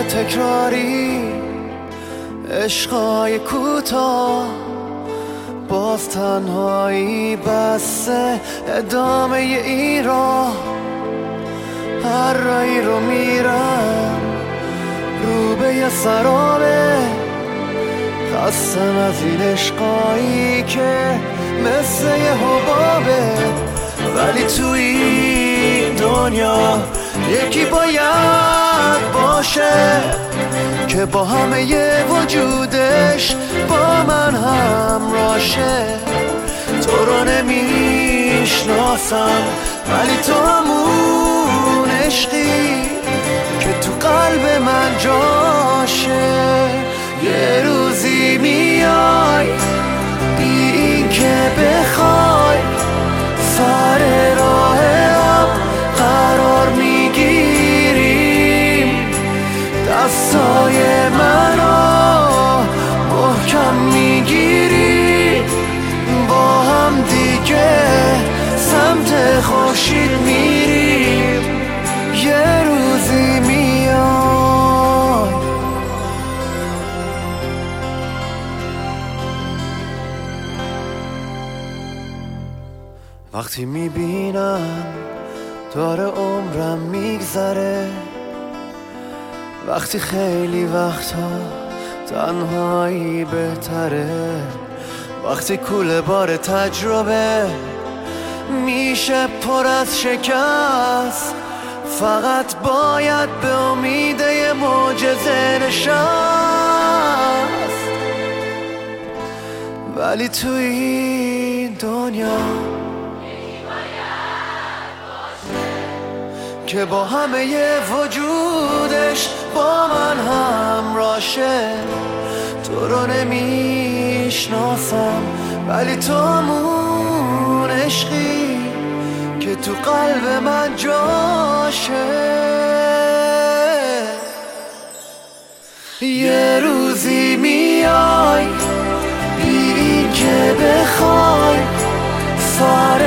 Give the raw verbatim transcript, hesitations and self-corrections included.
تکراری، عشقای کوتاه، باز تنهایی بسته ادامه این راه. هر رایی رو میرم رو به یه سرابه، خستم از این عشقایی که مثل یه حبابه. ولی تو این دنیا یکی باید باشه که با همه یه وجودش با من همراشه. تو رو نمیشناسم ولی تو همون عشقی که تو قلب من جاشه. یه روزی میای بی این که بخوای، سر راه هم قرار میگیریم، دستای منو محکم میگیری، با هم دیگه سمت خورشید میریم. یه روزی میای. وقتی میبینم داره عمرم میگذره، وقتی خیلی وقتا تنهایی بهتره، وقتی کوله بار تجربه میشه پر از شکست، فقط باید به امید یه معجزه نشست. ولی تو این دنیا که با همه یه وجودش با من همراشه. تو رو نمیشناسم ولی تو همون عشقی که تو قلب من جاشه. یه روزی میای بی این که بخوای، سر